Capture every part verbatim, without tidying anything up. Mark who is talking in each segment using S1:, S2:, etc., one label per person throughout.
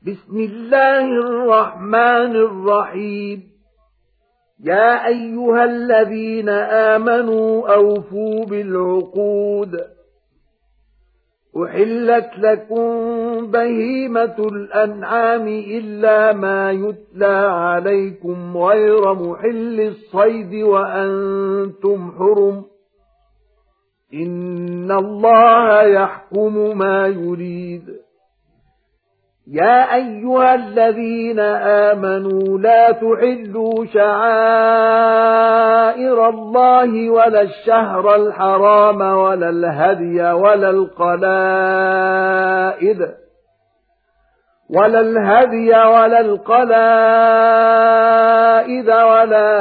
S1: بسم الله الرحمن الرحيم. يا أيها الذين آمنوا أوفوا بالعقود. أحلت لكم بهيمة الأنعام إلا ما يتلى عليكم غير محل الصيد وأنتم حرم. إن الله يحكم ما يريد. يا أيها الذين آمنوا لا تحلوا شعائر الله ولا الشهر الحرام ولا الهدي ولا القلائد ولا الهدي ولا القلائد ولا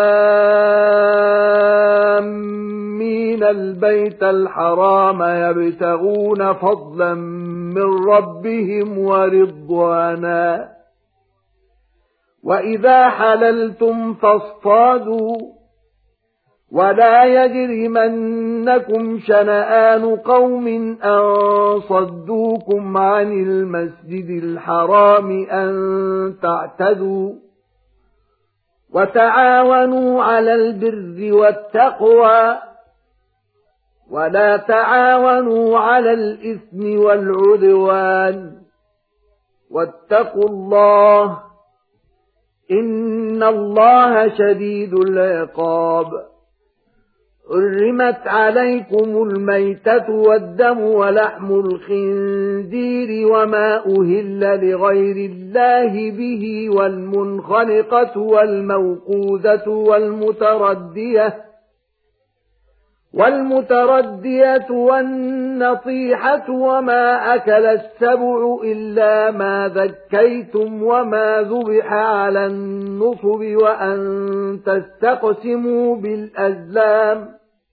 S1: آمين البيت الحرام يبتغون فضلا من ربهم ورضوانا. وإذا حللتم فاصطادوا ولا يجرمنكم شنآن قوم أن صدوكم عن المسجد الحرام أن تعتدوا. وتعاونوا على البر والتقوى ولا تعاونوا على الإثم والعدوان. واتقوا الله إن الله شديد العقاب. حرمت عليكم الميتة والدم ولحم الخنزير وما أهل لغير الله به والمنخنقة والموقوذة والمتردية والمتردية والنطيحة وما أكل السبع إلا ما ذكيتم وما ذبح على النصب وأن تستقسموا بالأزلام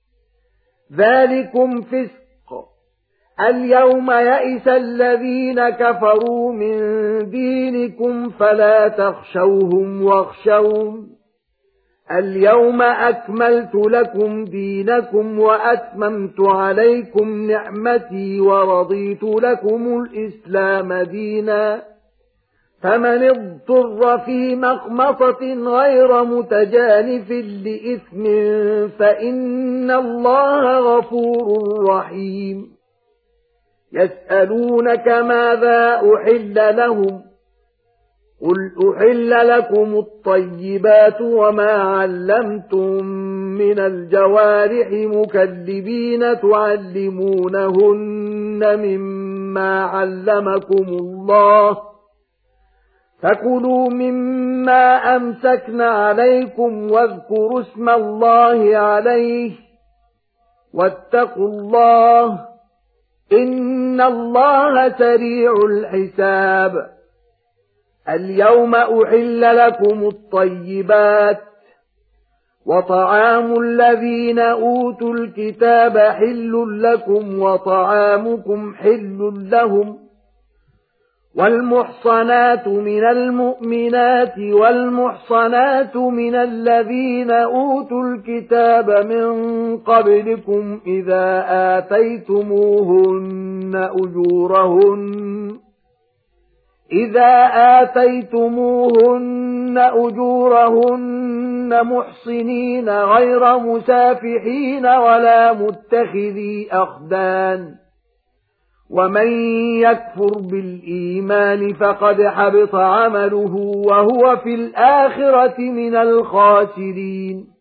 S1: ذلكم فسق. اليوم يئس الذين كفروا من دينكم فلا تخشوهم واخشون. اليوم أكملت لكم دينكم وأتممت عليكم نعمتي ورضيت لكم الإسلام دينا. فمن اضطر في مخمصة غير متجانف لإثم فإن الله غفور رحيم. يسألونك ماذا أحل لهم قل أحل لكم الطيبات وما علمتم من الجوارح مكلبين تعلمونهن مما علمكم الله فكلوا مما أمسكن عليكم واذكروا اسم الله عليه واتقوا الله إن الله سريع الحساب. اليوم أحل لكم الطيبات وطعام الذين أوتوا الكتاب حل لكم وطعامكم حل لهم. والمحصنات من المؤمنات والمحصنات من الذين أوتوا الكتاب من قبلكم إذا آتيتموهن أجورهن إذا آتيتموهن أجورهن محصنين غير مسافحين ولا متخذي أخدان. ومن يكفر بالإيمان فقد حبط عمله وهو في الآخرة من الخاسرين.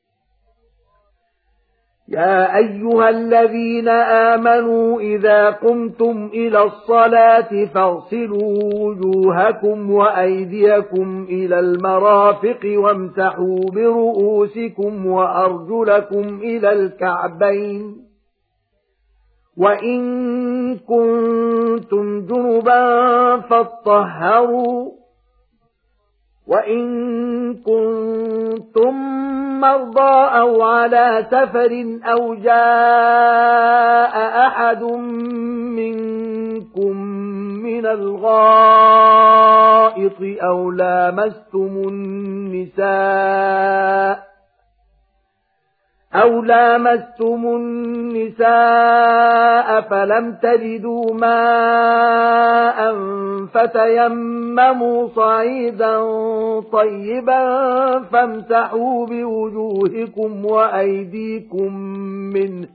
S1: يا أيها الذين آمنوا إذا قمتم إلى الصلاة فاغسلوا وجوهكم وأيديكم إلى المرافق وامسحوا برؤوسكم وأرجلكم إلى الكعبين. وإن كنتم جنبا فاطهروا وإن كنتم مرضى أو على سفر أو جاء أحد منكم من الغائط أو لامستم النساء أَوْ لَامَسْتُمُ النِّسَاءَ فَلَمْ تَجِدُوا مَاءً فَتَيَمَّمُوا صَعِيدًا طَيِّبًا فَامْسَحُوا بِوُجُوهِكُمْ وَأَيْدِيكُمْ مِنْهُ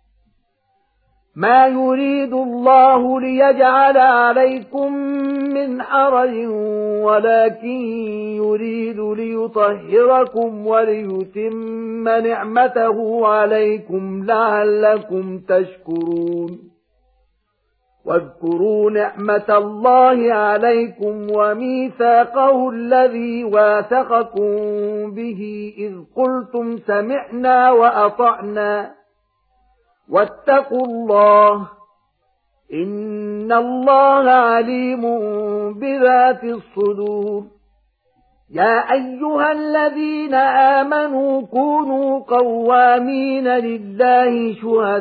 S1: مَا يُرِيدُ اللَّهُ لِيَجْعَلَ عَلَيْكُمْ مِنْ حَرَجٍ وَلَكِنْ يُرِيدُ لِيُطَهِّرَكُمْ وَلِيُتِمَّ نِعْمَتَهُ عَلَيْكُمْ لَعَلَّكُمْ تَشْكُرُونَ وَاذْكُرُوا نِعْمَةَ اللَّهِ عَلَيْكُمْ وَمِيثَاقَهُ الَّذِي وَاثَقَكُم بِهِ إِذْ قُلْتُمْ سَمِعْنَا وَأَطَعْنَا وَاتَّقُوا اللَّهَ إِنَّ اللَّهَ عَلِيمٌ بِذَاتِ الصُّدُورِ يَا أَيُّهَا الَّذِينَ آمَنُوا كُونُوا قَوَّامِينَ لِلَّهِ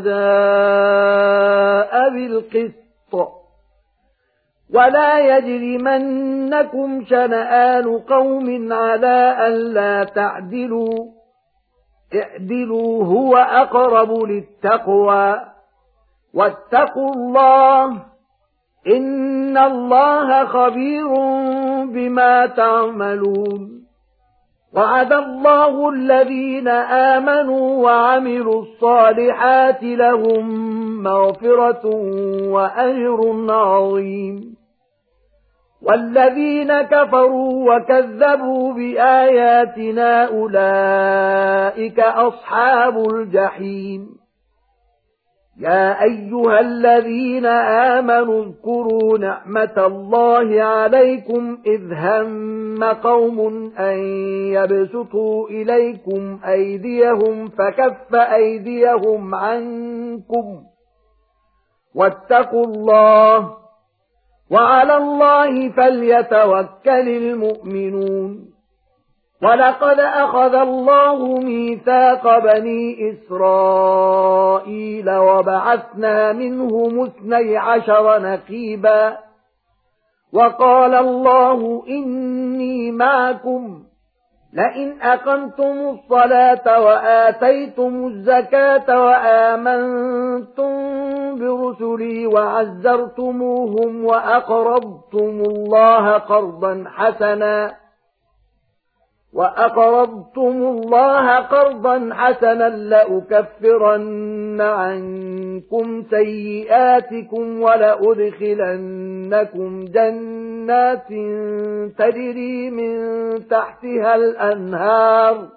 S1: شُهَدَاءَ بِالْقِسْطِ وَلَا يَجْرِمَنَّكُمْ شَنَآنُ قَوْمٍ عَلَىٰ أَلَّا تَعْدِلُوا اعْدِلُوا هُوَ أَقْرَبُ لِلتَّقْوَى وَاتَّقُوا اللَّهَ إِنَّ اللَّهَ خَبِيرٌ بِمَا تَعْمَلُونَ وَعَدَ اللَّهُ الَّذِينَ آمَنُوا وَعَمِلُوا الصَّالِحَاتِ لَهُم مَّغْفِرَةٌ وَأَجْرٌ عَظِيمٌ وَالَّذِينَ كَفَرُوا وَكَذَّبُوا بِآيَاتِنَا أُولَئِكَ أَصْحَابُ الْجَحِيمِ يَا أَيُّهَا الَّذِينَ آمَنُوا اذْكُرُوا نِعْمَةَ اللَّهِ عَلَيْكُمْ إِذْ هَمَّ قَوْمٌ أَن يَبْسُطُوا إِلَيْكُمْ أَيْدِيَهُمْ فَكَفَّ أَيْدِيَهُمْ عَنكُمْ وَاتَّقُوا اللَّهَ وَعَلَى اللَّهِ فَلْيَتَوَكَّلِ الْمُؤْمِنُونَ وَلَقَدْ أَخَذَ اللَّهُ مِيثَاقَ بَنِي إِسْرَائِيلَ وَبَعَثْنَا مِنْهُمُ اثْنَيْ عَشَرَ نَقِيبًا وَقَالَ اللَّهُ إِنِّي مَعَكُمْ لَئِنْ أَقَمْتُمُ الصَّلَاةَ وَآتَيْتُمُ الزَّكَاةَ وَآمَنْتُمْ بِرُسُلِي وَعَزَّرْتُمُوهُمْ وَأَقْرَضْتُمُ اللَّهَ قَرْضًا حَسَنًا وَأَقْرَضْتُمُ اللَّهَ قَرْضًا حَسَنًا لَّأُكَفِّرَنَّ عَنكُمْ سَيِّئَاتِكُمْ وَلَأُدْخِلَنَّكُمْ جَنَّاتٍ تَجْرِي مِن تَحْتِهَا الْأَنْهَارُ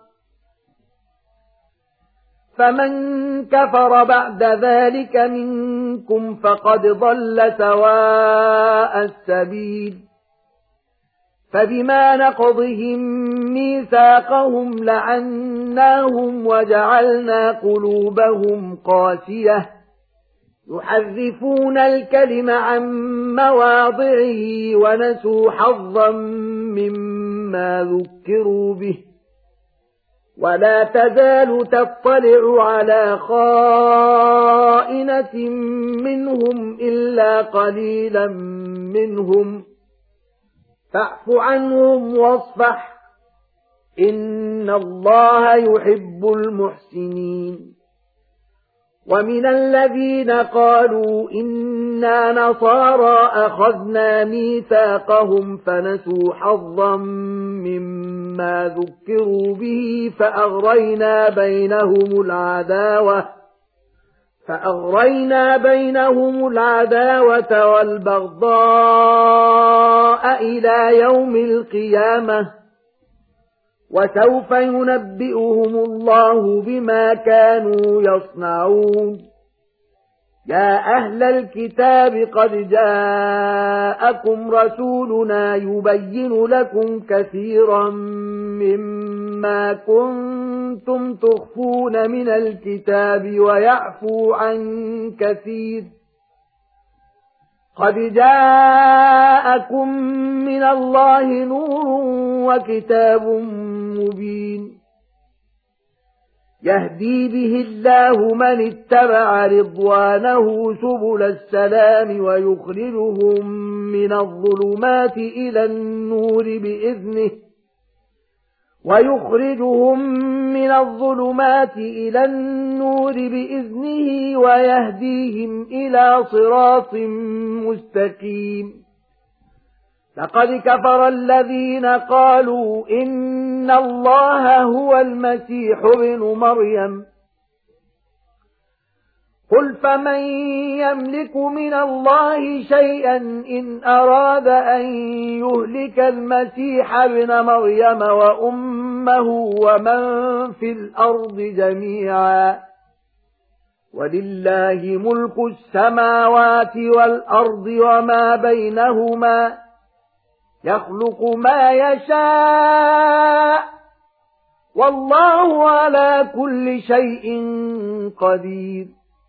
S1: فَمَن كَفَرَ بَعْدَ ذَلِكَ مِنكُمْ فَقَدْ ضَلَّ سَوَاءَ السَّبِيلِ فَبِمَا نَقْضِهِم مِّيثَاقَهُمْ لَعَنَّاهُمْ وَجَعَلْنَا قُلُوبَهُمْ قَاسِيَةً يُحَرِّفُونَ الْكَلِمَ عَن مَّوَاضِعِهِ وَنَسُوا حَظًّا مِّمَّا ذُكِّرُوا بِهِ وَلَا تَزَالُ تَطَّلِعُ عَلَى خَائِنَةٍ مِّنْهُمْ إِلَّا قَلِيلًا مِّنْهُمْ فَاعْفُ عَنْهُمْ وَاصْفَحْ إِنَّ اللَّهَ يُحِبُّ الْمُحْسِنِينَ وَمِنَ الَّذِينَ قَالُوا إِنَّا نَصَارَى أَخَذْنَا مِيثَاقَهُمْ فَنَسُوا حَظًّا مِّمَّا ذُكِّرُوا بِهِ فَأَغْرَيْنَا بَيْنَهُمُ الْعَدَاوَةَ فَأَغْرَيْنَا بَيْنَهُمُ الْعَدَاوَةَ وَالْبَغْضَاءَ إِلَى يَوْمِ الْقِيَامَةِ وَسَوْفَ يُنَبِّئُهُمُ اللَّهُ بِمَا كَانُوا يَصْنَعُونَ يَا أَهْلَ الْكِتَابِ قَدْ جَاءَكُمْ رَسُولُنَا يُبَيِّنُ لَكُمْ كَثِيرًا مِّمَّا كُنتُمْ تُخْفُونَ مِنَ الْكِتَابِ وَيَعْفُو عَن كَثِيرٍ قَدْ جَاءَكُم مِّنَ اللَّهِ نُورٌ وَكِتَابٌ مُّبِينٌ يَهْدِي بِهِ اللَّهُ مَنِ اتَّبَعَ رِضْوَانَهُ سُبُلَ السَّلَامِ وَيُخْرِجُهُم مِّنَ الظُّلُمَاتِ إِلَى النُّورِ بِإِذْنِهِ ويخرجهم من الظلمات إلى النور بإذنه ويهديهم إلى صراط مستقيم لقد كفر الذين قالوا إن الله هو المسيح ابن مريم قل فمن يملك من الله شيئا إن أراد أن يهلك المسيح ابن مريم وأمه ومن في الأرض جميعا ولله ملك السماوات والأرض وما بينهما يخلق ما يشاء والله على كل شيء قدير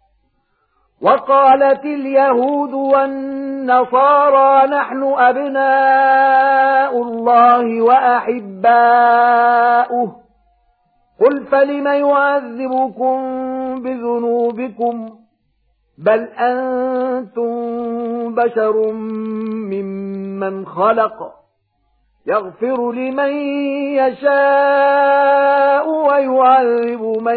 S1: وقالت اليهود والنصارى نحن أبناء الله وأحباؤه قل فلم يعذبكم بذنوبكم بل أنتم بشر ممن خلق يغفر لمن يشاء ويعذب من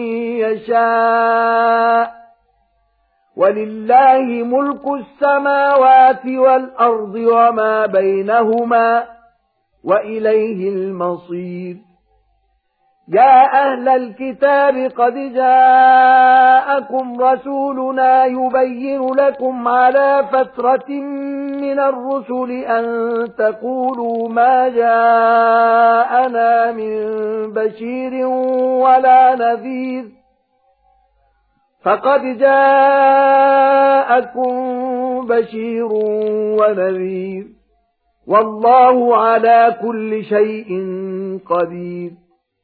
S1: يشاء ولله ملك السماوات والأرض وما بينهما وإليه المصير يا أهل الكتاب قد جاءكم رسولنا يبين لكم على فترة من الرسل أن تقولوا ما جاءنا من بشير ولا نذير فقد جاءكم بشير ونذير والله على كل شيء قدير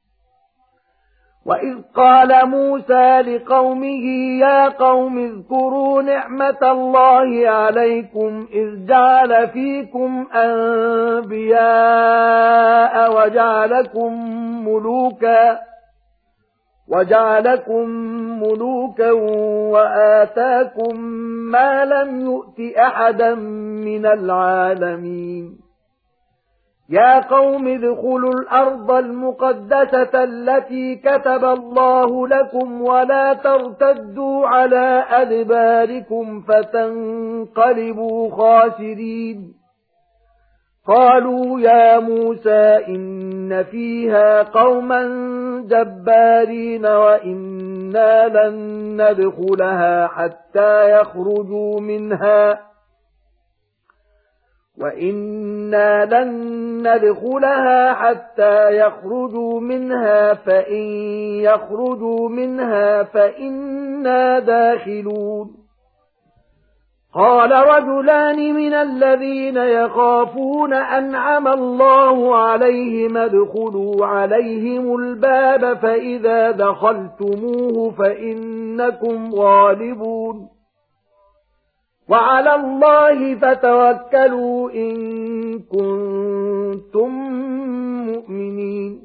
S1: وإذ قال موسى لقومه يا قوم اذكروا نعمة الله عليكم إذ جعل فيكم أنبياء وجعلكم ملوكا وجعلكم ملوكا وآتاكم ما لم يؤت أحدا من العالمين يا قوم ادخلوا الأرض المقدسة التي كتب الله لكم ولا ترتدوا على أدباركم فتنقلبوا خاسرين قالوا يا موسى إن فيها قوما جبارين وإنا لن ندخلها حتى يخرجوا منها وإنا لن ندخلها حتى يخرجوا منها فإن يخرجوا منها فإنا داخلون قال رجلان من الذين يخافون أنعم الله عليهم ادخلوا عليهم الباب فإذا دخلتموه فإنكم غالبون وعلى الله فتوكلوا إن كنتم مؤمنين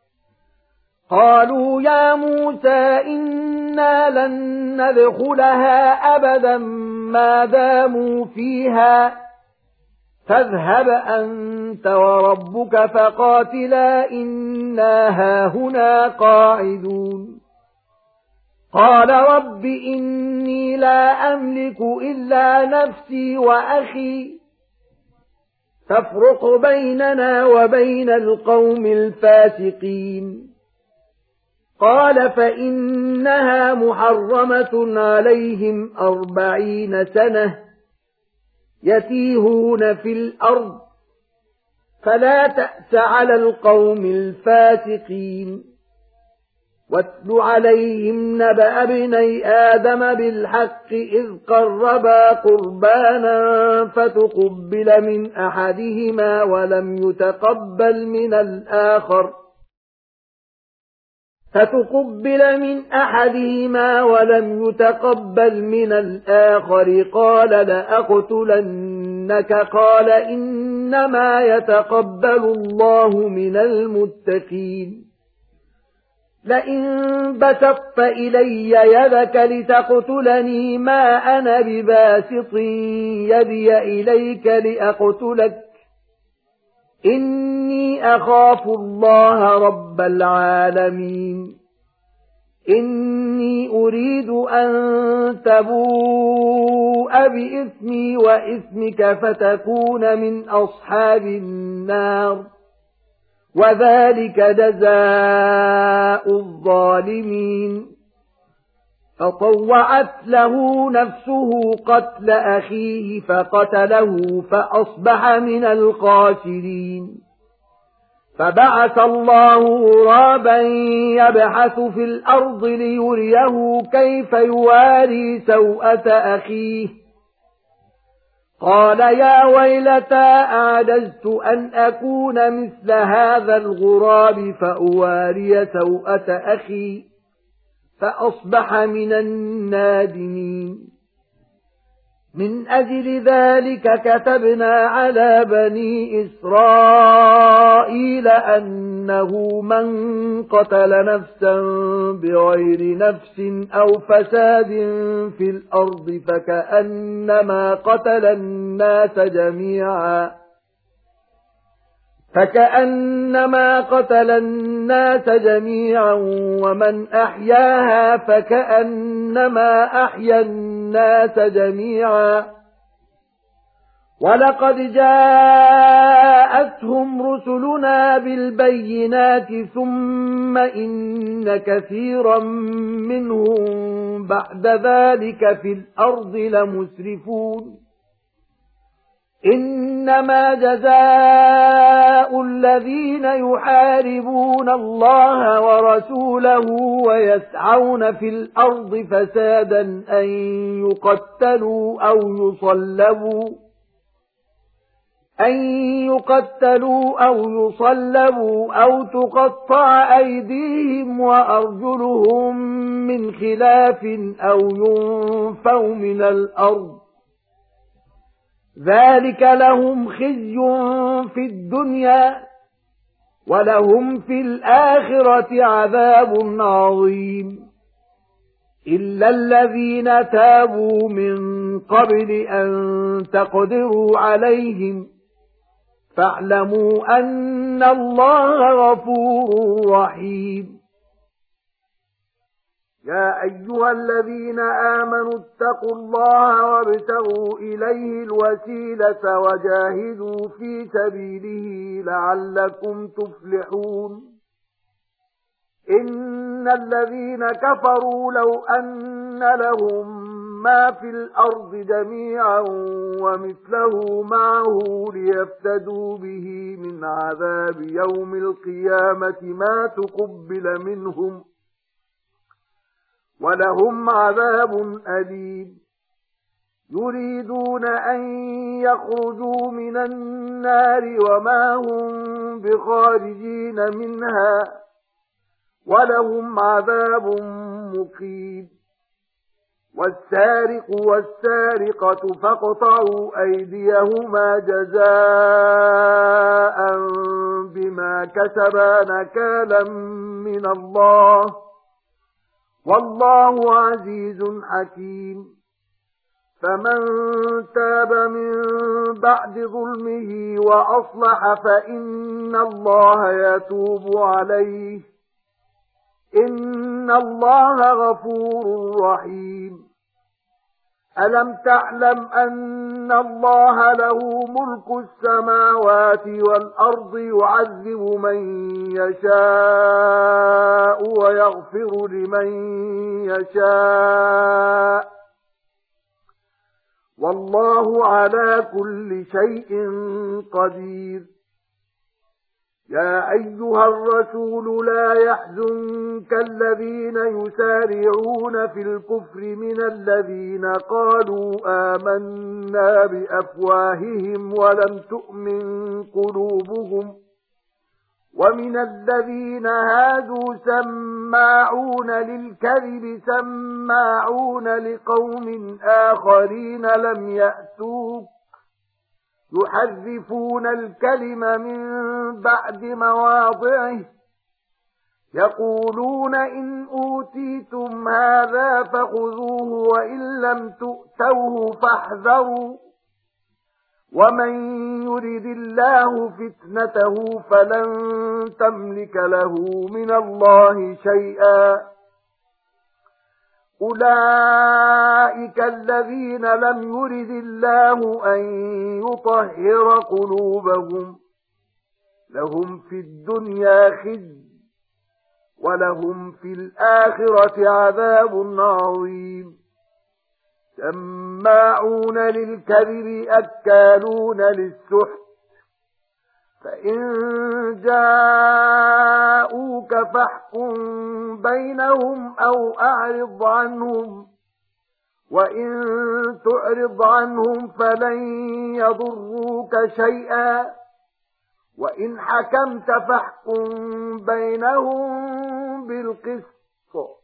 S1: قالوا يا موسى إنا لن ندخلها أبدا ما داموا فيها فاذهب أنت وربك فقاتلا إنا هاهنا قاعدون قال رب إني لا أملك إلا نفسي وأخي فافرق بيننا وبين القوم الفاسقين قال فإنها محرمة عليهم أربعين سنة يتيهون في الأرض فلا تأس على القوم الفاسقين واتل عليهم نبأ ابني آدم بالحق إذ قربا قربانا فتقبل من أحدهما ولم يتقبل من الآخر فتقبل من أحدهما ولم يتقبل من الآخر قال لأقتلنك قال إنما يتقبل الله من المتقين لئن بسطت إلي يدك لتقتلني ما أنا بباسط يدي إليك لأقتلك إني أخاف الله رب العالمين إني أريد أن تبوء بإثمي وإثمك فتكون من أصحاب النار وذلك جزاء الظالمين فطوعت له نفسه قتل أخيه فقتله فأصبح من الخاسرين فبعث الله غرابا يبحث في الأرض ليريه كيف يواري سوءة أخيه قال يا ويلتى أعجزت أن أكون مثل هذا الغراب فأواري سوءة أخي فأصبح من النادمين من أجل ذلك كتبنا على بني إسرائيل أنه من قتل نفسا بغير نفس أو فساد في الأرض فكأنما قتل الناس جميعا فكأنما قتل الناس جميعا ومن أحياها فكأنما أحيا الناس جميعا ولقد جاءتهم رسلنا بالبينات ثم إن كثيرا منهم بعد ذلك في الأرض لمسرفون إنما جزاء الذين يحاربون الله ورسوله ويسعون في الأرض فسادا أن يقتلوا أو يصلبوا أن يقتلوا أو يصلبوا أو تقطع أيديهم وأرجلهم من خلاف أو ينفوا من الأرض ذلك لهم خزي في الدنيا ولهم في الآخرة عذاب عظيم إلا الذين تابوا من قبل أن تقدروا عليهم فاعلموا أن الله غفور رحيم يا أيها الذين آمنوا اتقوا الله وابتغوا إليه الوسيلة وجاهدوا في سبيله لعلكم تفلحون إن الذين كفروا لو أن لهم ما في الأرض جميعا ومثله معه ليفتدوا به من عذاب يوم القيامة ما تقبل منهم ولهم عذاب أليم يريدون أن يخرجوا من النار وما هم بخارجين منها ولهم عذاب مقيم والسارق والسارقة فاقطعوا أيديهما جزاء بما كسبا نكالا من الله والله عزيز حكيم فمن تاب من بعد ظلمه وأصلح فإن الله يتوب عليه إن الله غفور رحيم ألم تعلم أن الله له ملك السماوات والأرض يعذب من يشاء ويغفر لمن يشاء والله على كل شيء قدير يا أيها الرسول لا يحزنك الذين يسارعون في الكفر من الذين قالوا آمنا بأفواههم ولم تؤمن قلوبهم ومن الذين هادوا سماعون للكذب سماعون لقوم آخرين لم يأتوك يحرفون الكلم من بعد مواضعه يقولون إن أوتيتم هذا فخذوه وإن لم تؤتوه فاحذروا ومن يرد الله فتنته فلن تملك له من الله شيئا. أولئك الذين لم يرد الله أن يطهر قلوبهم لهم في الدنيا خزي ولهم في الآخرة عذاب عظيم. سماعون للكذب أكالون للسحت فإن جاءوك فاحكم بينهم أو أعرض عنهم وإن تعرض عنهم فلن يضروك شيئا وإن حكمت فاحكم بينهم بالقسط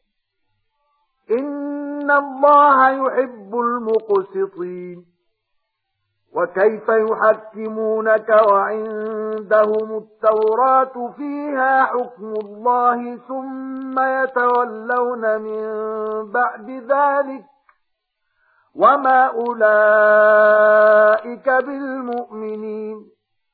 S1: إن الله يحب المقسطين. وكيف يحكمونك وعندهم التوراة فيها حكم الله ثم يتولون من بعد ذلك وما أولئك بالمؤمنين.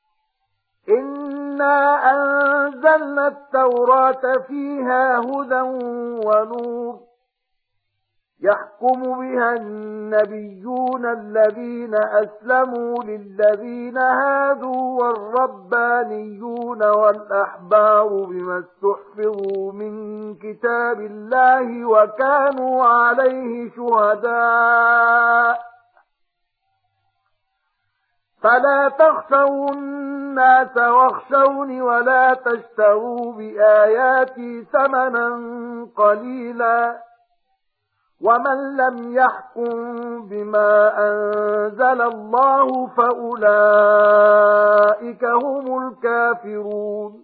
S1: إنا أنزلنا التوراة فيها هدى ونور يحكم بها النبيون الذين أسلموا للذين هادوا والربانيون والأحبار بما استحفظوا من كتاب الله وكانوا عليه شهداء. فلا تخشوا الناس واخشوني ولا تشتروا بآياتي ثمنا قليلا ومن لم يحكم بما أنزل الله فأولئك هم الكافرون.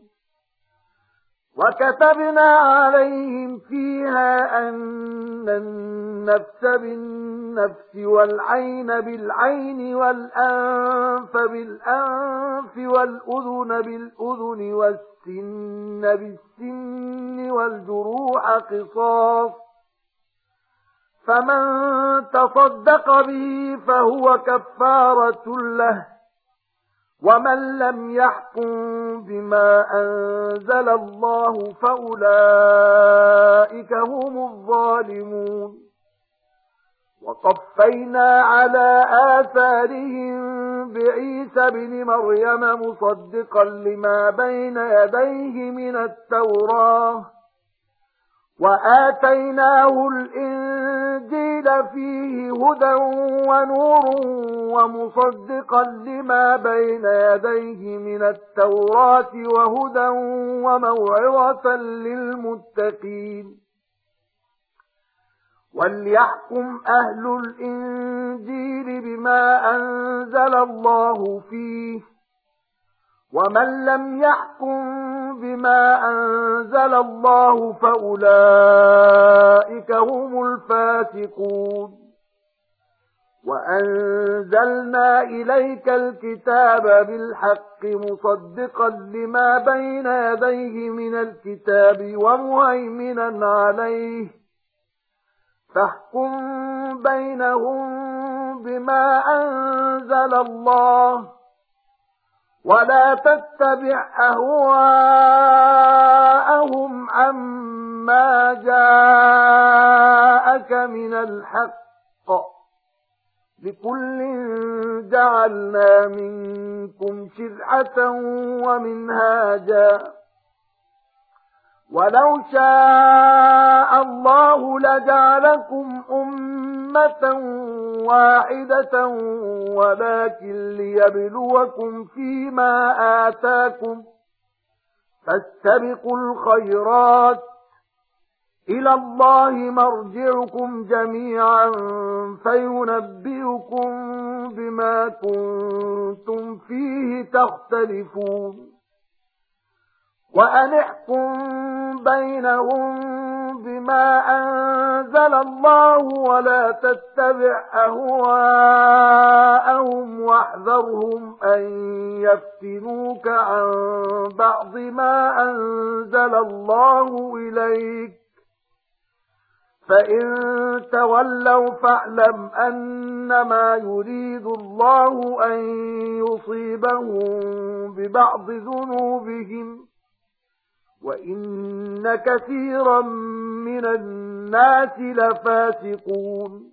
S1: وكتبنا عليهم فيها أن النفس بالنفس والعين بالعين والأنف بالأنف والأذن بالأذن والسن بالسن والجروح قصاص فمن تصدق به فهو كفارة له ومن لم يحكم بما أنزل الله فأولئك هم الظالمون. وقفينا على آثارهم بعيسى بن مريم مصدقا لما بين يديه من التوراة وآتيناه الإنجيل فيه هدى ونور ومصدقا لما بين يديه من التوراة وهدى وموعظة للمتقين. وليحكم أهل الإنجيل بما أنزل الله فيه ومن لم يحكم بما أنزل الله فأولئك هم الفاسقون. وأنزلنا إليك الكتاب بالحق مصدقا لما بين يديه من الكتاب ومهيمنا عليه فاحكم بينهم بما أنزل الله ولا تتبع أهواءهم عما جاءك من الحق لكل جعلنا منكم شرعة ومنهاجا ولو شاء الله لجعلكم أمة واحدة ولكن ليبلوكم فيما آتاكم فاستبقوا الخيرات إلى الله مرجعكم جميعا فينبئكم بما كنتم فيه تختلفون. وأن احكم بينهم بما أنزل الله ولا تتبع أهواءهم واحذرهم أن يفتنوك عن بعض ما أنزل الله إليك فإن تولوا فاعلم أنما يريد الله أن يصيبهم ببعض ذنوبهم وإن كثيرا من الناس لفاسقون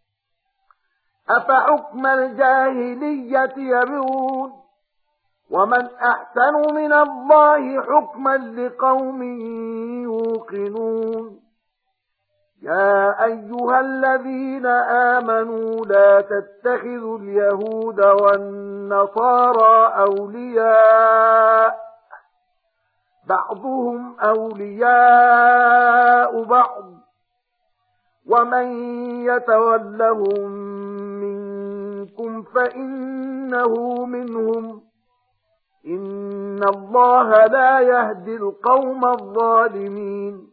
S1: أفحكم الجاهلية يبغون ومن أحسن من الله حكما لقوم يوقنون يا أيها الذين آمنوا لا تتخذوا اليهود والنصارى أولياء بعضهم أولياء بعض ومن يتولهم منكم فإنه منهم إن الله لا يهدي القوم الظالمين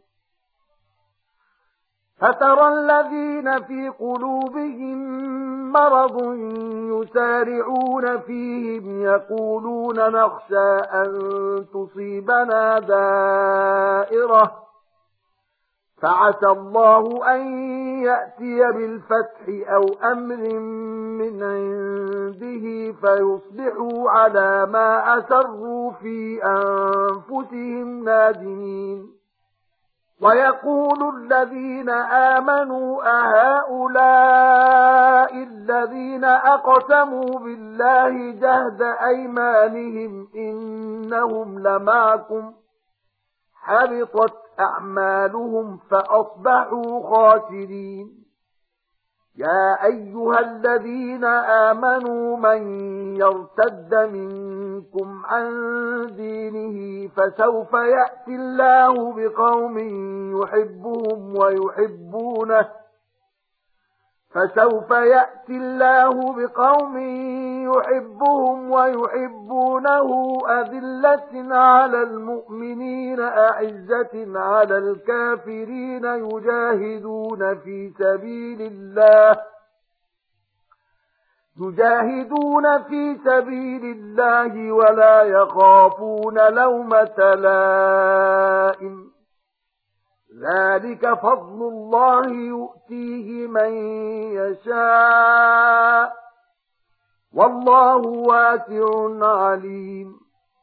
S1: فترى الذين في قلوبهم مرض يسارعون فيهم يقولون نخشى أن تصيبنا دائرة فعسى الله أن يأتي بالفتح أو أمر من عنده فيصبحوا على ما أسروا في أنفسهم نادمين ويقول الذين آمنوا أهؤلاء الذين أقسموا بالله جهد أيمانهم إنهم لمعكم حبطت أعمالهم فأصبحوا خاسرين يا أيها الذين آمنوا من يرتد منكم عن دينه فسوف يأتي الله بقوم يحبهم ويحبونه فسوف يأتي الله بقوم يحبهم ويحبونه أذلة على المؤمنين أعزة على الكافرين يجاهدون في سبيل الله يجاهدون في سبيل الله ولا يخافون لومة لائم ذلك فضل الله يؤتيه من يشاء والله واسع عليم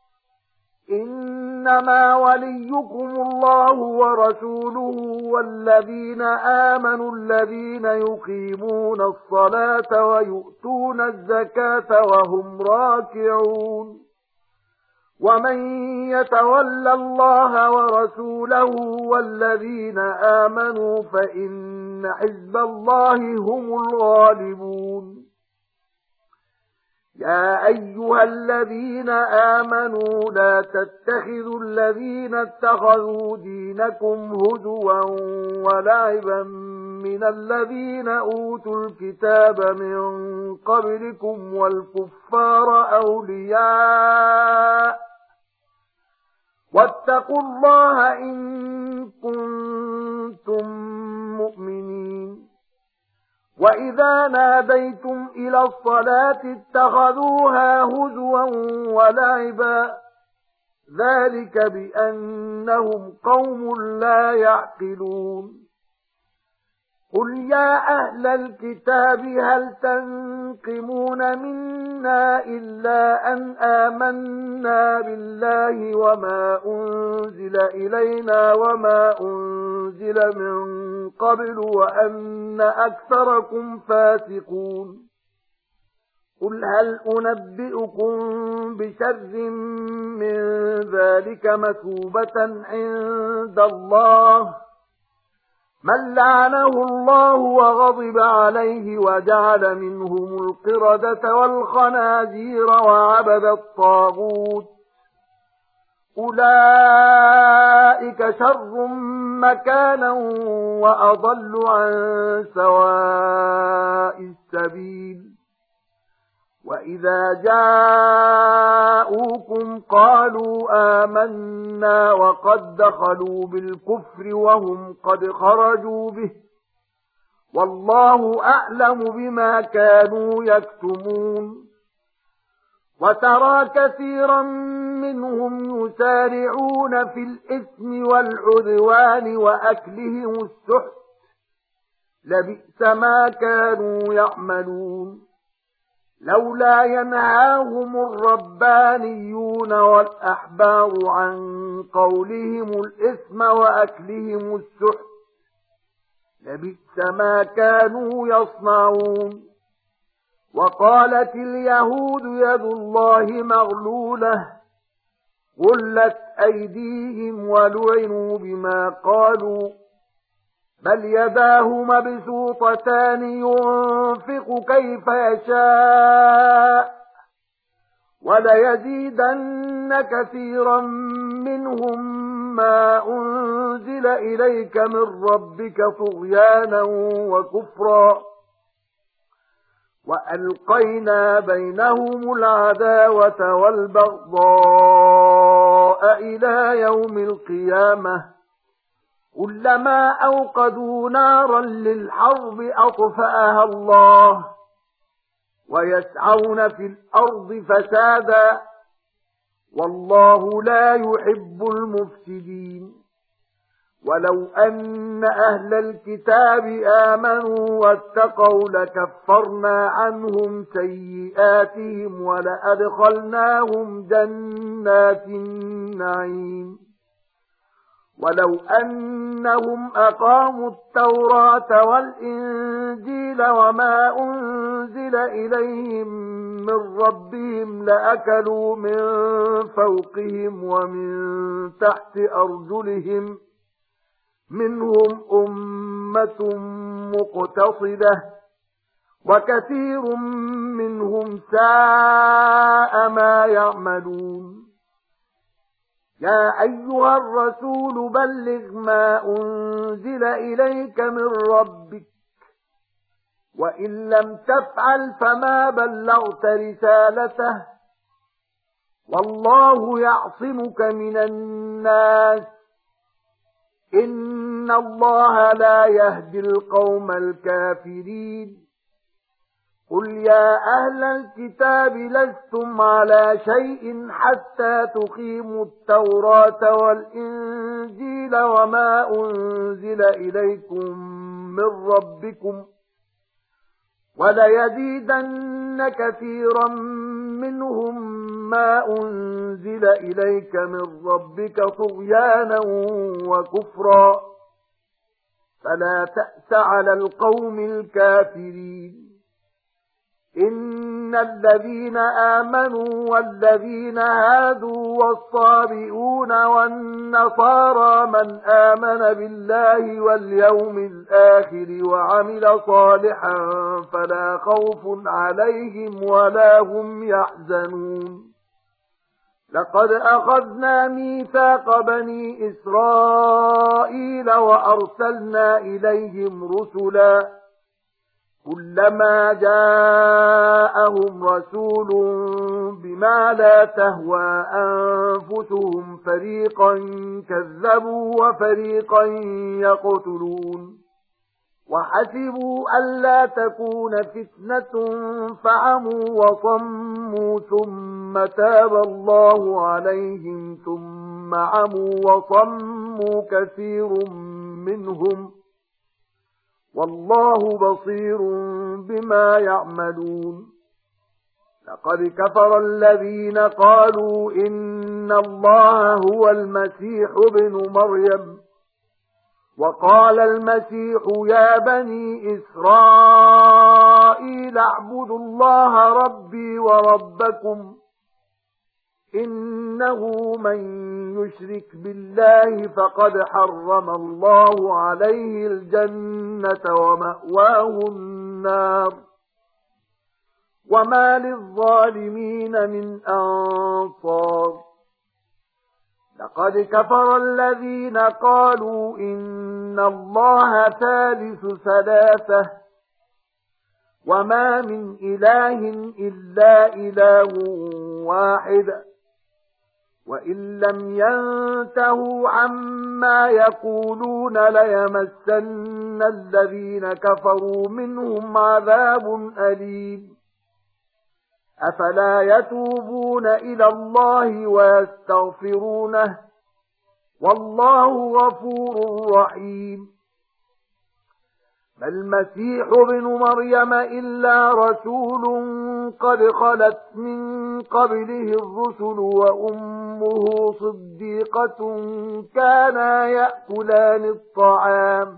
S1: إنما وليكم الله ورسوله والذين آمنوا الذين يقيمون الصلاة ويؤتون الزكاة وهم راكعون ومن يتولى الله ورسوله والذين آمنوا فإن حزب الله هم الغالبون يا أيها الذين آمنوا لا تتخذوا الذين اتخذوا دينكم هزوا ولعبا من الذين أوتوا الكتاب من قبلكم والكفار أولياء واتقوا الله إن كنتم مؤمنين وإذا ناديتم إلى الصلاة اتخذوها هزوا ولعبا ذلك بأنهم قوم لا يعقلون قل يا أهل الكتاب هل تنقمون منا إلا أن آمنا بالله وما أنزل إلينا وما أنزل من قبل وأن أكثركم فاسقون قل هل أنبئكم بشر من ذلك مثوبة عند الله من لعنه الله وغضب عليه وجعل منهم القردة والخنازير وعبد الطاغوت أولئك شر مكانا وأضل عن سواء السبيل وإذا جاءوكم قالوا آمنا وقد دخلوا بالكفر وهم قد خرجوا به والله أعلم بما كانوا يكتمون وترى كثيرا منهم يسارعون في الإثم والعدوان وأكلهم السحت لبئس ما كانوا يعملون لولا ينهاهم الربانيون والأحبار عن قولهم الإثم وأكلهم السحت لبئس ما كانوا يصنعون وقالت اليهود يد الله مغلولة غلت أيديهم ولعنوا بما قالوا بل يداه مبسوطتان ينفق كيف يشاء وليزيدن كثيرا منهم ما أنزل إليك من ربك طغيانا وكفرا وألقينا بينهم العداوة والبغضاء إلى يوم القيامة كلما أوقدوا نارا للحرب أطفأها الله ويسعون في الأرض فسادا والله لا يحب المفسدين ولو أن أهل الكتاب آمنوا واتقوا لكفرنا عنهم سيئاتهم ولأدخلناهم جنات النعيم ولو أنهم أقاموا التوراة والإنجيل وما أنزل إليهم من ربهم لأكلوا من فوقهم ومن تحت أرجلهم منهم أمة مقتصدة وكثير منهم ساء ما يعملون يا أيها الرسول بلغ ما أنزل إليك من ربك وإن لم تفعل فما بلغت رسالته والله يعصمك من الناس إن الله لا يهدي القوم الكافرين قل يا أهل الكتاب لستم على شيء حتى تقيموا التوراة والإنجيل وما أنزل إليكم من ربكم وليزيدن كثيرا منهم ما أنزل إليك من ربك طغيانا وكفرا فلا تأس على القوم الكافرين إن الذين آمنوا والذين هادوا والصابئون والنصارى من آمن بالله واليوم الآخر وعمل صالحا فلا خوف عليهم ولا هم يحزنون لقد أخذنا ميثاق بني إسرائيل وأرسلنا إليهم رسلا كلما جاءهم رسول بما لا تهوى أنفسهم فريقا كذبوا وفريقا يقتلون وحسبوا ألا تكون فتنة فعموا وصموا ثم تاب الله عليهم ثم عموا وصموا كثير منهم والله بصير بما يعملون لقد كفر الذين قالوا إن الله هو المسيح ابن مريم وقال المسيح يا بني إسرائيل اعبدوا الله ربي وربكم إنه من يشرك بالله فقد حرم الله عليه الجنة ومأواه النار وما للظالمين من أنصار لقد كفر الذين قالوا إن الله ثالث ثلاثة وما من إله إلا إله واحد وإن لم ينتهوا عما يقولون ليمسن الذين كفروا منهم عذاب أليم أفلا يتوبون إلى الله ويستغفرونه والله غفور رحيم ما المسيح ابن مريم إلا رسول قد خلت من قبله الرسل وأمه صديقة كانا يأكلان الطعام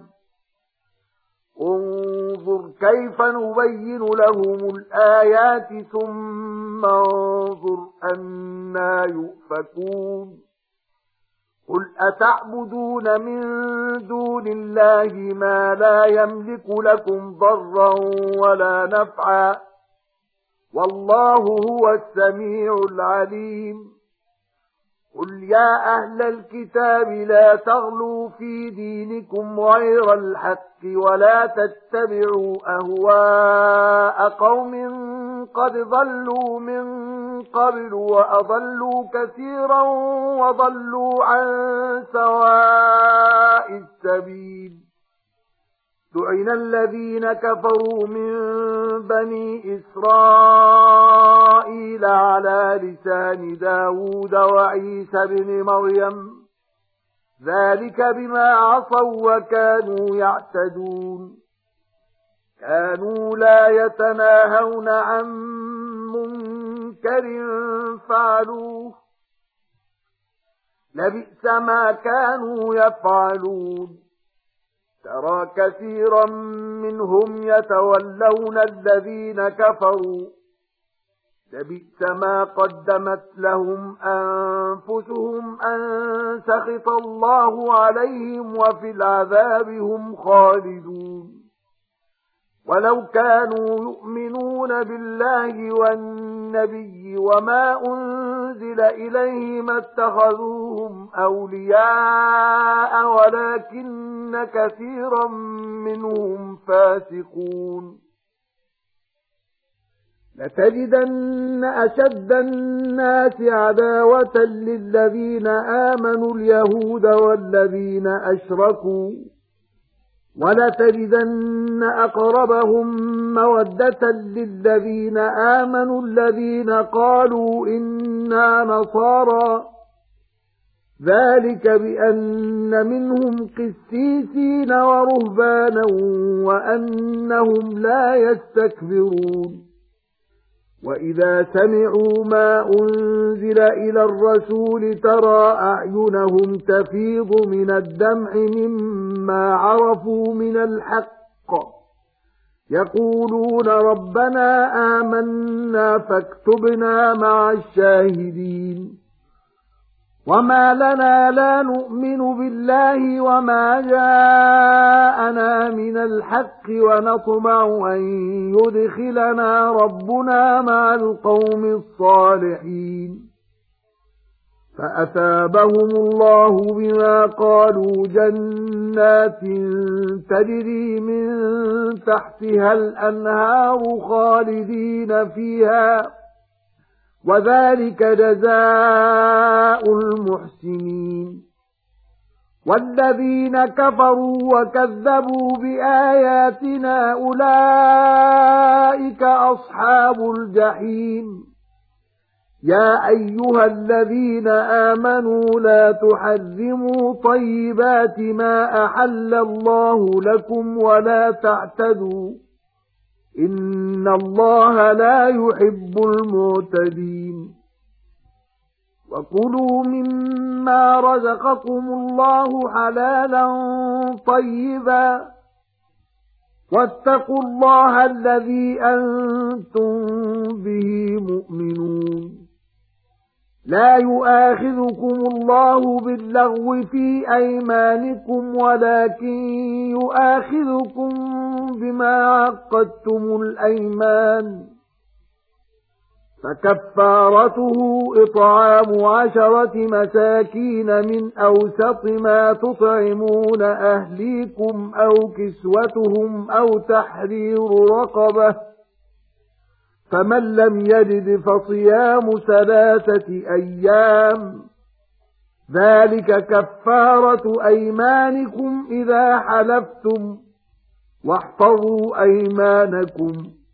S1: انظر كيف نبين لهم الآيات ثم انظر أنى يؤفكون قل أتعبدون من دون الله ما لا يملك لكم ضرا ولا نفعا والله هو السميع العليم قل يا أهل الكتاب لا تغلوا في دينكم غير الحق ولا تتبعوا أهواء قوم قد ضلوا من قبل وأضلوا كثيرا وضلوا عن سواء السبيل لعن الذين كفروا من بني إسرائيل على لسان داود وعيسى بن مريم ذلك بما عصوا وكانوا يعتدون كانوا لا يتناهون عن منكر فعلوه لبئس ما كانوا يفعلون ترى كثيرا منهم يتولون الذين كفروا لبئس ما قدمت لهم أنفسهم أن سخط الله عليهم وفي العذاب هم خالدون ولو كانوا يؤمنون بالله والنبي وما أنزل إليه ما اتخذوهم أولياء ولكن كثيرا منهم فاسقون لتجدن أشد الناس عداوة للذين آمنوا اليهود والذين أشركوا ولتجدن أقربهم مودة للذين آمنوا الذين قالوا إنا نصارى ذلك بأن منهم قسيسين ورهبانا وأنهم لا يستكبرون وإذا سمعوا ما أنزل إلى الرسول ترى أعينهم تفيض من الدمع مما عرفوا من الحق يقولون ربنا آمنا فاكتبنا مع الشاهدين وما لنا لا نؤمن بالله وما جاءنا من الحق ونطمع أن يدخلنا ربنا مع القوم الصالحين فأثابهم الله بما قالوا جنات تجري من تحتها الأنهار خالدين فيها وذلك جزاء المحسنين والذين كفروا وكذبوا بآياتنا أولئك أصحاب الجحيم يا أيها الذين آمنوا لا تحرموا طيبات ما أحل الله لكم ولا تعتدوا إن الله لا يحب المعتدين وكلوا مما رزقكم الله حلالا طيبا واتقوا الله الذي أنتم به مؤمنون لا يؤاخذكم الله باللغو في أيمانكم ولكن يؤاخذكم بما عقدتم الأيمان فكفارته إطعام عشرة مساكين من أوسط ما تطعمون أهليكم أو كسوتهم أو تحرير رقبة فمن لم يجد فصيام ثلاثة أيام ذلك كفارة أيمانكم إذا حلفتم واحفظوا أيمانكم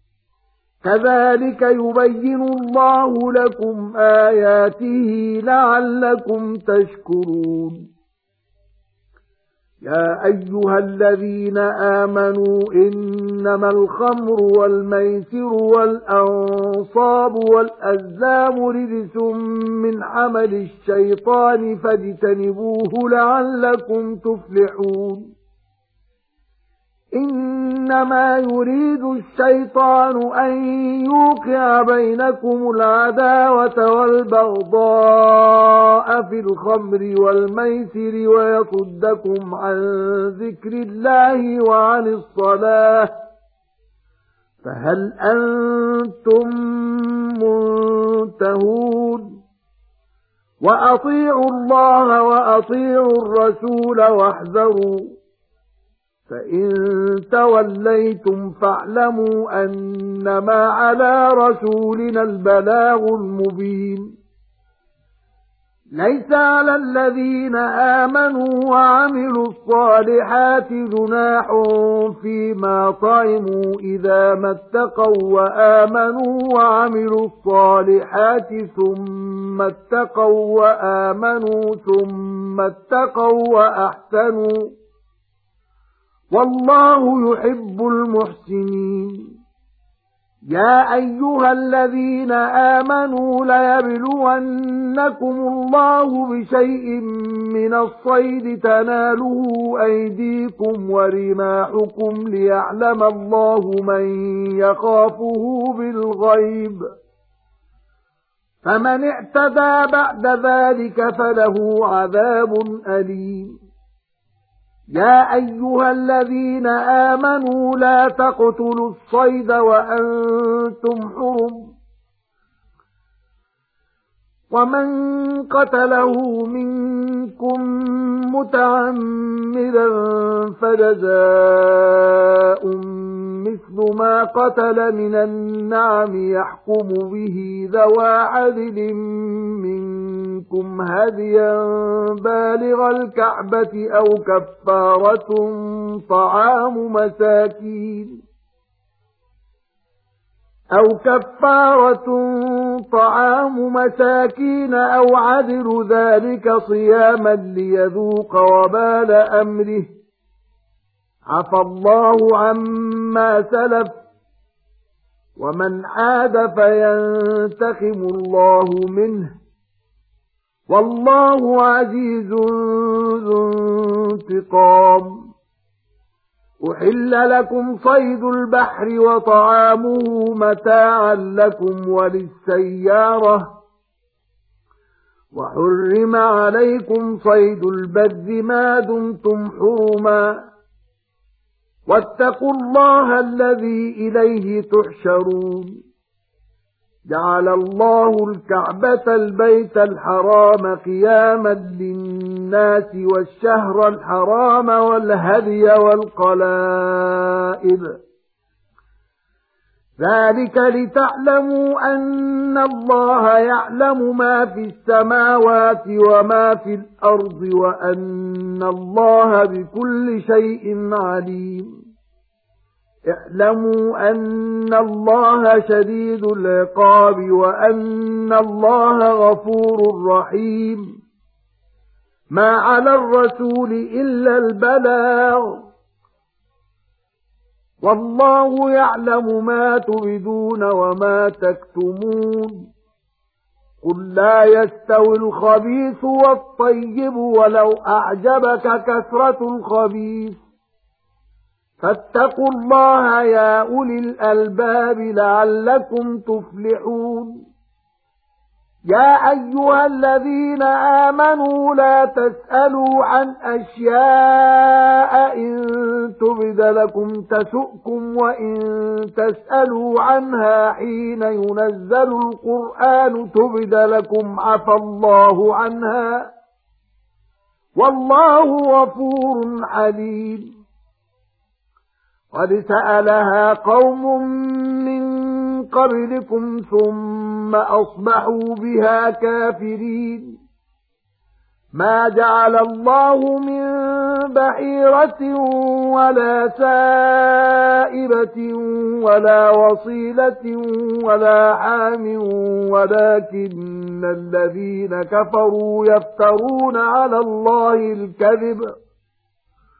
S1: كذلك يبين الله لكم آياته لعلكم تشكرون يا أيها الذين آمنوا إنما الخمر والميسر والأنصاب والأزلام رجس من عمل الشيطان فاجتنبوه لعلكم تفلحون إنما يريد الشيطان أن يوقع بينكم العداوة والبغضاء في الخمر والميسر ويصدكم عن ذكر الله وعن الصلاة فهل أنتم منتهون وأطيعوا الله وأطيعوا الرسول واحذروا فإن توليتم فاعلموا أنما على رسولنا البلاغ المبين ليس على الذين آمنوا وعملوا الصالحات جناح فيما طعموا إذا ما اتقوا وآمنوا وعملوا الصالحات ثم اتقوا وآمنوا ثم اتقوا وأحسنوا والله يحب المحسنين يا أيها الذين آمنوا ليبلونكم الله بشيء من الصيد تناله أيديكم ورماحكم ليعلم الله من يخافه بالغيب فمن اعتدى بعد ذلك فله عذاب أليم يا أيها الذين آمنوا لا تقتلوا الصيد وأنتم حرم ومن قتله منكم متعمدا فجزاء مثل ما قتل من النعم يحكم به ذوى عدل منكم هديا بالغ الكعبة أو كفارة طعام مساكين أو كفارة طعام مساكين أو عدل ذلك صياما ليذوق وبال أمره عفى الله عما سلف ومن عاد فينتقم الله منه والله عزيز ذو انتقام أحل لكم صيد البحر وطعامه متاعا لكم وللسيارة وحرم عليكم صيد البر ما دمتم حرما واتقوا الله الذي إليه تحشرون جعل الله الكعبة البيت الحرام قياما للناس والشهر الحرام والهدي والقلائد ذلك لتعلموا أن الله يعلم ما في السماوات وما في الأرض وأن الله بكل شيء عليم اعلموا أن الله شديد العقاب وأن الله غفور رحيم ما على الرسول إلا البلاغ والله يعلم ما تبدون وما تكتمون قل لا يستوي الخبيث والطيب ولو أعجبك كثرة الخبيث فاتقوا الله يا أولي الألباب لعلكم تفلحون يا أيها الذين آمنوا لا تسألوا عن أشياء إن تبد لكم تسؤكم وإن تسألوا عنها حين ينزل القرآن تبد لكم عفى الله عنها والله غفور حليم قد سألها قوم من قبلكم ثم أصبحوا بها كافرين ما جعل الله من بحيرة ولا سائبة ولا وصيلة ولا حام ولكن الذين كفروا يفترون على الله الكذب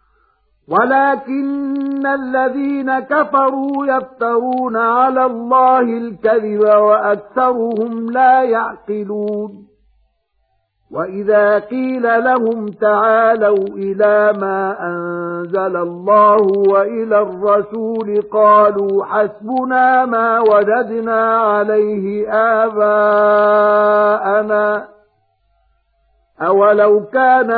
S1: ولكن الذين كفروا يفترون على الله الكذب وأكثرهم لا يعقلون وإذا قيل لهم تعالوا إلى ما أنزل الله وإلى الرسول قالوا حسبنا ما وجدنا عليه آباءنا أولو كان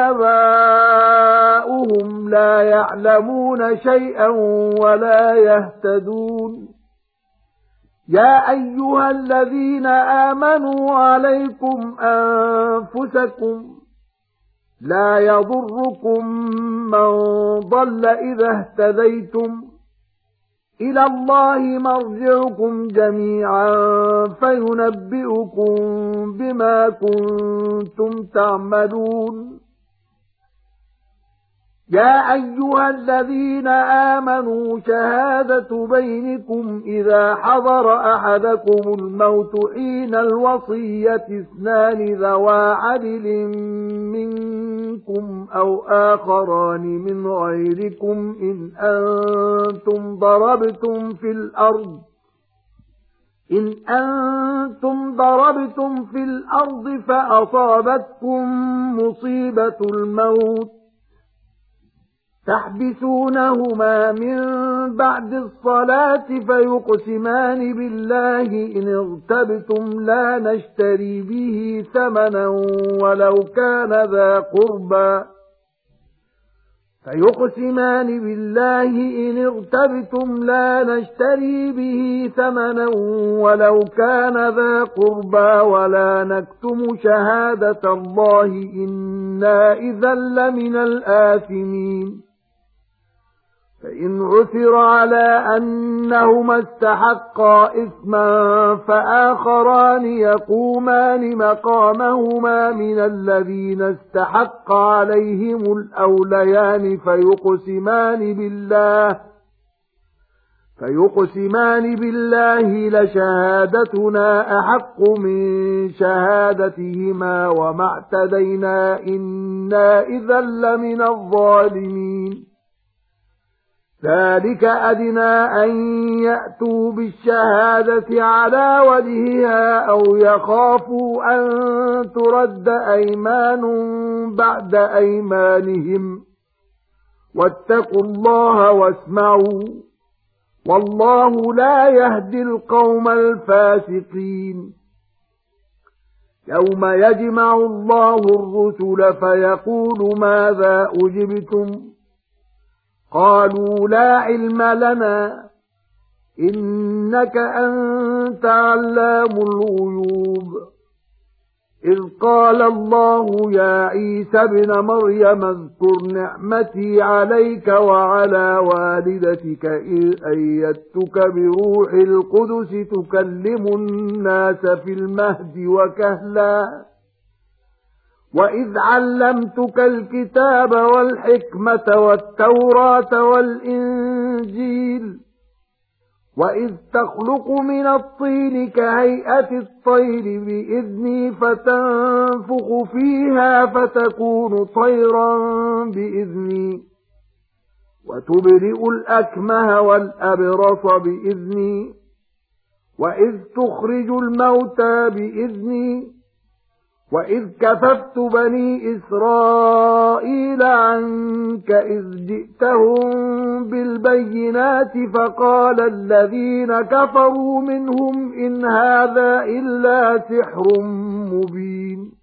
S1: آباؤهم لا يعلمون شيئا ولا يهتدون يا أيها الذين آمنوا عليكم أنفسكم لا يضركم من ضل إذا اهتديتم إلى الله مرجعكم جميعا فينبئكم بما كنتم تعملون يا أيها الذين آمنوا شهادة بينكم إذا حضر أحدكم الموت حين الوصية اثنان ذوى عدل منكم أو آخران من غيركم إن أنتم ضربتم في الأرض إن أنتم ضربتم في الأرض فأصابتكم مصيبة الموت تحبسونهما من بعد الصلاة فيقسمان بالله إن ارتبتم لا نشتري به ثمنا ولو كان ذا قربى فيقسمان بالله إن ارتبتم لا نشتري به ثمنا ولو كان ذا قربى ولا نكتم شهادة الله إنا إذا لمن الآثمين فإن عثر على أنهما استحقا إثما فآخران يقومان مقامهما من الذين استحق عليهم الأوليان فيقسمان بالله فيقسمان بالله لشهادتنا أحق من شهادتهما وما اعتدينا إنا إذا لمن الظالمين ذلك أدنى أن يأتوا بالشهادة على وجهها أو يخافوا أن ترد أيمان بعد أيمانهم واتقوا الله واسمعوا والله لا يهدي القوم الفاسقين يوم يجمع الله الرسل فيقول ماذا أجبتم قالوا لا علم لنا إنك أنت علام الغيوب إذ قال الله يا عيسى ابن مريم اذكر نعمتي عليك وعلى والدتك إذ أيدتك بروح القدس تكلم الناس في المهد وكهلا وإذ علمتك الكتاب والحكمة والتوراة والإنجيل وإذ تخلق من الطين كهيئة الطير بإذني فتنفخ فيها فتكون طيرا بإذني وتبرئ الأكمه والأبرص بإذني وإذ تخرج الموتى بإذني وإذ كففت بني إسرائيل عنك إذ جئتهم بالبينات فقال الذين كفروا منهم إن هذا إلا سحر مبين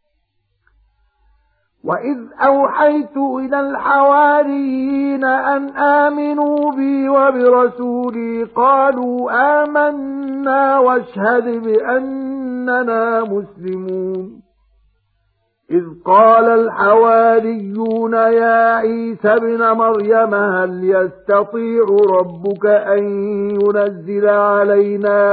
S1: وإذ أوحيت إلى الحواريين أن آمنوا بي وبرسولي قالوا آمنا واشهد بأننا مسلمون إذ قال الحواريون يا عيسى ابن مريم هل يستطيع ربك أن ينزل علينا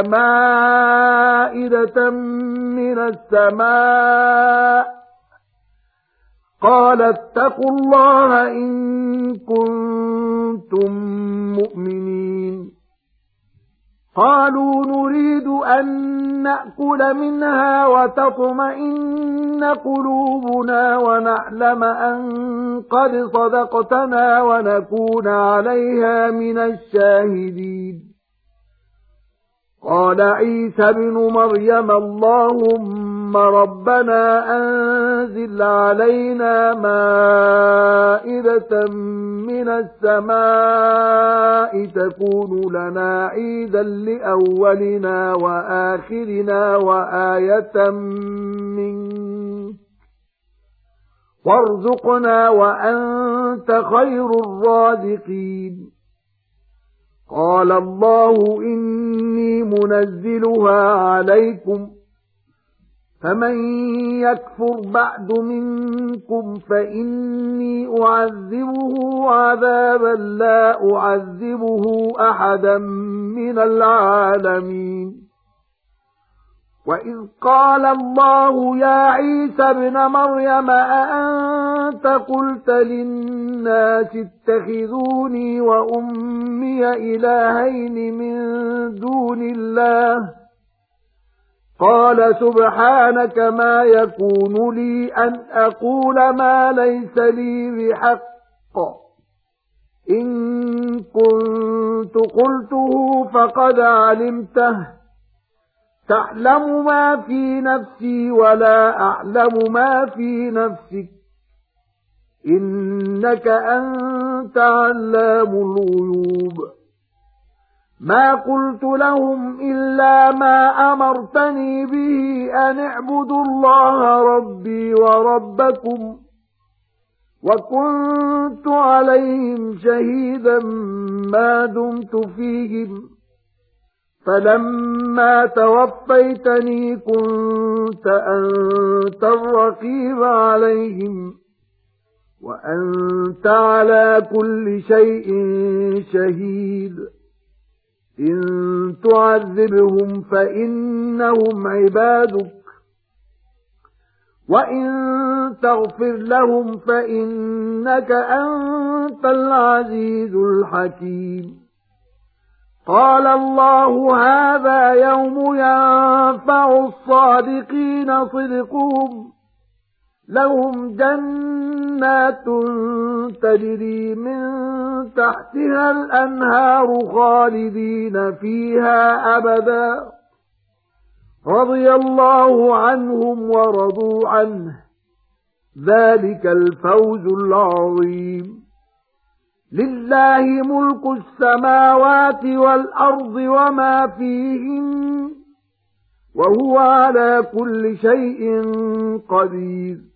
S1: مائدة من السماء قال اتقوا الله إن كنتم مؤمنين قالوا نريد أن نأكل منها وتطمئن قلوبنا ونعلم أن قد صدقتنا ونكون عليها من الشاهدين. قال عيسى ابن مريم اللهم ربنا أنزل علينا مائدة من السماء تكون لنا عيدا لأولنا وآخرنا وآية منك وارزقنا وأنت خير الرازقين. قال الله إني منزلها عليكم فمن يكفر بعد منكم فإني أعذبه عذابا لا أعذبه أحدا من العالمين. وإذ قال الله يا عيسى ابن مريم أأنت قلت للناس اتخذوني وأمي إلهين من دون الله قال سبحانك ما يكون لي أن أقول ما ليس لي بحق إن كنت قلته فقد علمته تعلم ما في نفسي ولا أعلم ما في نفسك إنك أنت علام الغيوب. ما قلت لهم إلا ما أمرتني به أن اعبدوا الله ربي وربكم وكنت عليهم شهيدا ما دمت فيهم فلما توفيتني كنت أنت الرقيب عليهم وأنت على كل شيء شهيد. إن تعذبهم فإنهم عبادك وإن تغفر لهم فإنك أنت العزيز الحكيم. قال الله هذا يوم ينفع الصادقين صدقهم لهم جنات تجري من تحتها الأنهار خالدين فيها أبدا رضي الله عنهم ورضوا عنه ذلك الفوز العظيم. لله ملك السماوات والأرض وما فيهن وهو على كل شيء قدير.